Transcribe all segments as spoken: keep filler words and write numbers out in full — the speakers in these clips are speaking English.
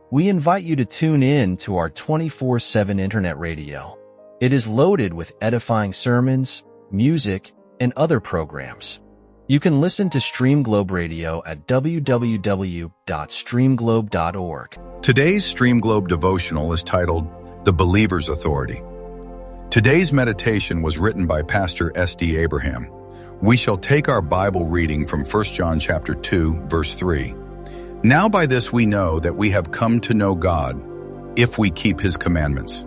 We invite you to tune in to our twenty-four seven internet radio. It is loaded with edifying sermons, music, and other programs. You can listen to Stream Globe Radio at w w w dot stream globe dot org. Today's Stream Globe devotional is titled The Believer's Authority. Today's meditation was written by Pastor S D Abraham. We shall take our Bible reading from First John chapter two, verse three. Now by this we know that we have come to know God, if we keep his commandments.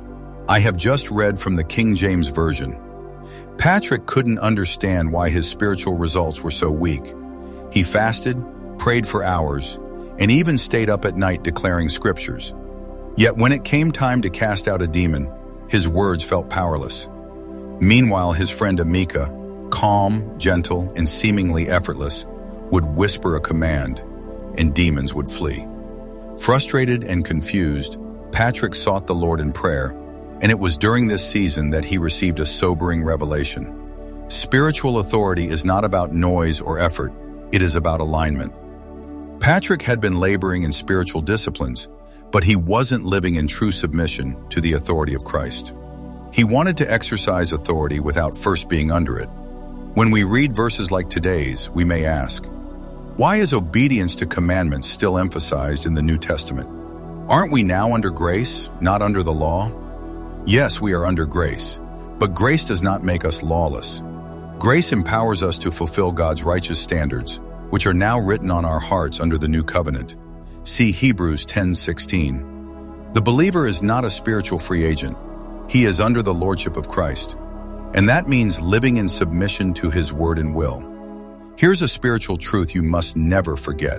I have just read from the King James Version. Patrick couldn't understand why his spiritual results were so weak. He fasted, prayed for hours, and even stayed up at night declaring scriptures. Yet when it came time to cast out a demon, his words felt powerless. Meanwhile, his friend Amika, calm, gentle, and seemingly effortless, would whisper a command, and demons would flee. Frustrated and confused, Patrick sought the Lord in prayer, and it was during this season that he received a sobering revelation. Spiritual authority is not about noise or effort, it is about alignment. Patrick had been laboring in spiritual disciplines, but he wasn't living in true submission to the authority of Christ. He wanted to exercise authority without first being under it. When we read verses like today's, we may ask, why is obedience to commandments still emphasized in the New Testament? Aren't we now under grace, not under the law? Yes, we are under grace, but grace does not make us lawless. Grace empowers us to fulfill God's righteous standards, which are now written on our hearts under the new covenant. See Hebrews ten sixteen. The believer is not a spiritual free agent. He is under the lordship of Christ, and that means living in submission to his word and will. Here's a spiritual truth you must never forget.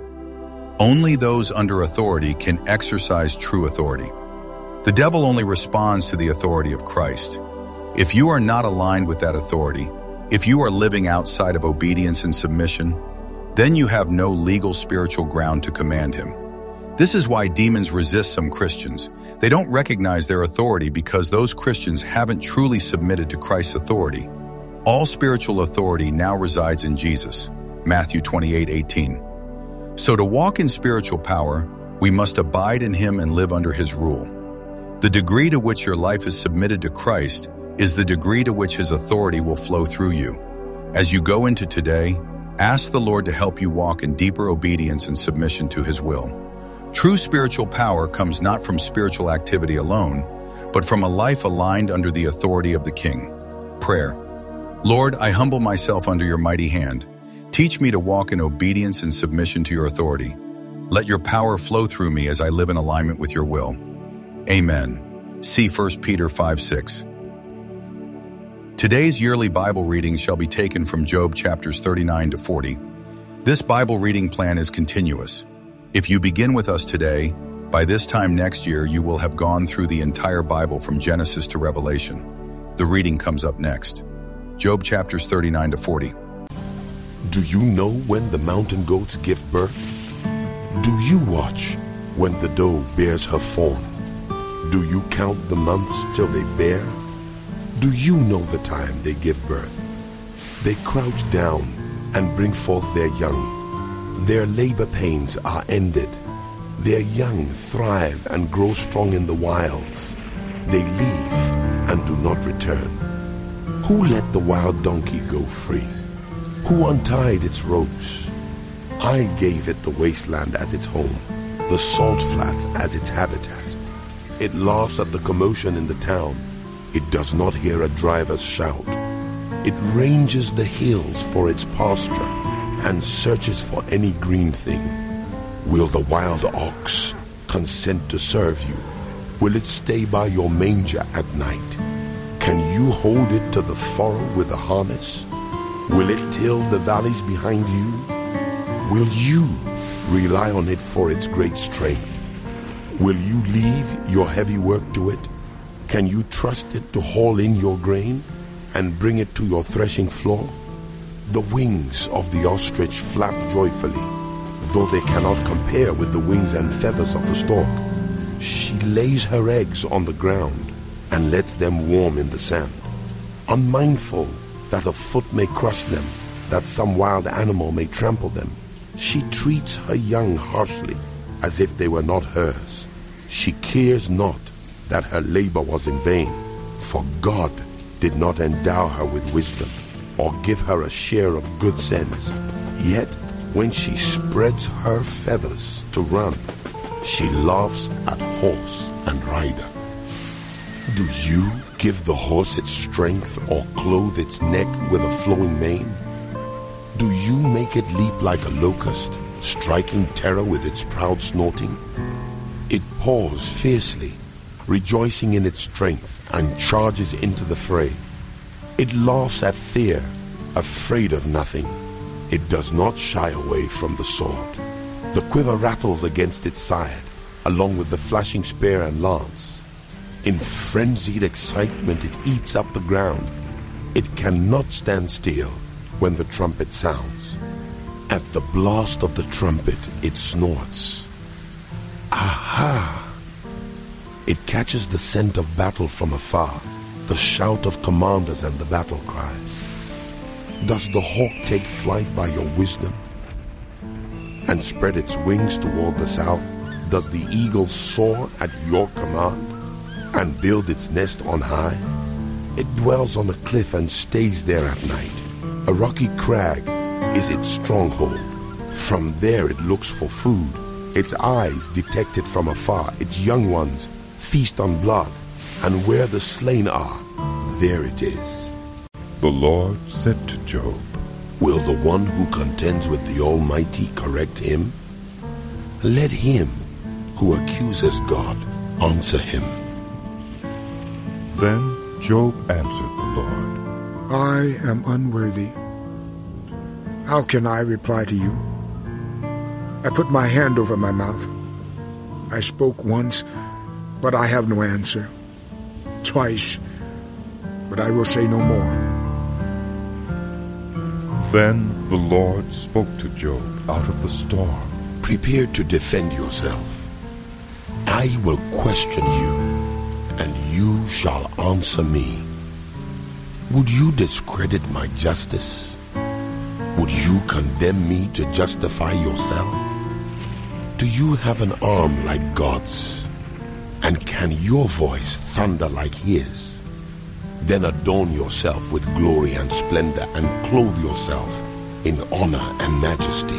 Only those under authority can exercise true authority. The devil only responds to the authority of Christ. If you are not aligned with that authority, if you are living outside of obedience and submission, then you have no legal spiritual ground to command him. This is why demons resist some Christians. They don't recognize their authority because those Christians haven't truly submitted to Christ's authority. All spiritual authority now resides in Jesus, Matthew twenty-eight eighteen. So to walk in spiritual power, we must abide in him and live under his rule. The degree to which your life is submitted to Christ is the degree to which his authority will flow through you. As you go into today, ask the Lord to help you walk in deeper obedience and submission to his will. True spiritual power comes not from spiritual activity alone, but from a life aligned under the authority of the King. Prayer. Lord, I humble myself under your mighty hand. Teach me to walk in obedience and submission to your authority. Let your power flow through me as I live in alignment with your will. Amen. See First Peter five six. Today's yearly Bible reading shall be taken from Job chapters thirty-nine to forty. This Bible reading plan is continuous. If you begin with us today, by this time next year you will have gone through the entire Bible from Genesis to Revelation. The reading comes up next. Job chapters thirty-nine to forty. Do you know when the mountain goats give birth? Do you watch when the doe bears her fawn? Do you count the months till they bear? Do you know the time they give birth? They crouch down and bring forth their young. Their labor pains are ended. Their young thrive and grow strong in the wilds. They leave and do not return. Who let the wild donkey go free? Who untied its ropes? I gave it the wasteland as its home, the salt flats as its habitat. It laughs at the commotion in the town. It does not hear a driver's shout. It ranges the hills for its pasture and searches for any green thing. Will the wild ox consent to serve you? Will it stay by your manger at night? Can you hold it to the furrow with a harness? Will it till the valleys behind you? Will you rely on it for its great strength? Will you leave your heavy work to it? Can you trust it to haul in your grain and bring it to your threshing floor? The wings of the ostrich flap joyfully, though they cannot compare with the wings and feathers of the stork. She lays her eggs on the ground and lets them warm in the sand, unmindful that a foot may crush them, that some wild animal may trample them. She treats her young harshly, as if they were not hers. She cares not that her labor was in vain, for God did not endow her with wisdom or give her a share of good sense. Yet when she spreads her feathers to run, she laughs at horse and rider. Do you give the horse its strength or clothe its neck with a flowing mane? Do you make it leap like a locust, striking terror with its proud snorting? It paws fiercely, rejoicing in its strength, and charges into the fray. It laughs at fear, afraid of nothing. It does not shy away from the sword. The quiver rattles against its side, along with the flashing spear and lance. In frenzied excitement, it eats up the ground. It cannot stand still when the trumpet sounds. At the blast of the trumpet, it snorts. Aha! It catches the scent of battle from afar, the shout of commanders and the battle cries. Does the hawk take flight by your wisdom and spread its wings toward the south? Does the eagle soar at your command and build its nest on high? It dwells on a cliff and stays there at night. A rocky crag is its stronghold. From there it looks for food. Its eyes detect it from afar. Its young ones feast on blood, and where the slain are, there it is. The Lord said to Job, Will the one who contends with the Almighty correct him? Let him who accuses God answer him. Then Job answered the Lord, I am unworthy. How can I reply to you? I put my hand over my mouth. I spoke once, but I have no answer. Twice, but I will say no more. Then the Lord spoke to Job out of the storm. Prepare to defend yourself. I will question you, and you shall answer me. Would you discredit my justice? Would you condemn me to justify yourself? Do you have an arm like God's? And can your voice thunder like his? Then adorn yourself with glory and splendor, and clothe yourself in honor and majesty.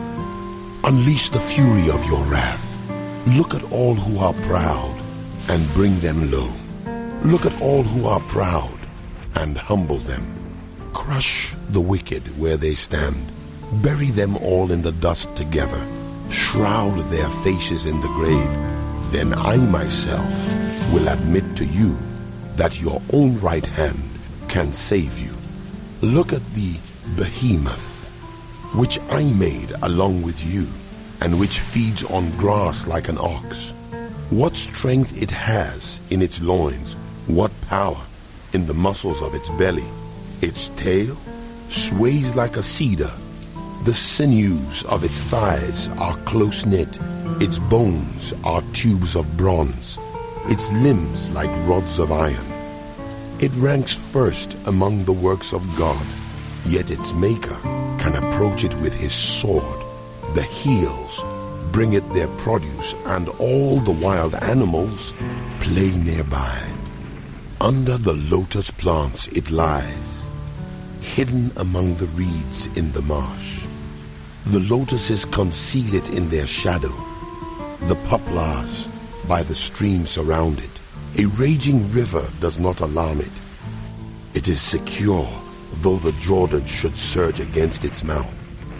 Unleash the fury of your wrath. Look at all who are proud, and bring them low. Look at all who are proud, and humble them. Crush the wicked where they stand. Bury them all in the dust together. Shroud their faces in the grave. Then I myself will admit to you that your own right hand can save you. Look at the behemoth, which I made along with you, and which feeds on grass like an ox. What strength it has in its loins, what power in the muscles of its belly. Its tail sways like a cedar. The sinews of its thighs are close-knit. Its bones are tubes of bronze. Its limbs like rods of iron. It ranks first among the works of God, yet its maker can approach it with his sword. The hills bring it their produce, and all the wild animals play nearby. Under the lotus plants it lies, hidden among the reeds in the marsh. The lotuses conceal it in their shadow. The poplars by the stream surround it. A raging river does not alarm it. It is secure, though the Jordan should surge against its mouth.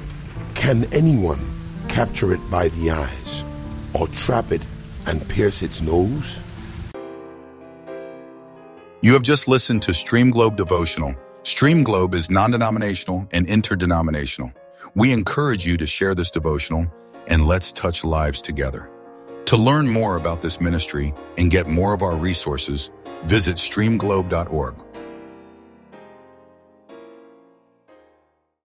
Can anyone capture it by the eyes, or trap it and pierce its nose? You have just listened to Stream Globe Devotional. Stream Globe is non-denominational and interdenominational. We encourage you to share this devotional, and let's touch lives together. To learn more about this ministry and get more of our resources, visit stream globe dot org.